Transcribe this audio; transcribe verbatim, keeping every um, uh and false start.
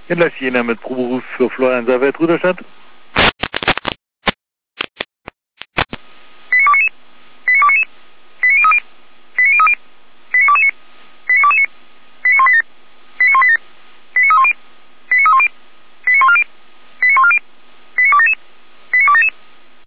Händler Jena mit Proberuf für Florian Servet, Rüderstadt.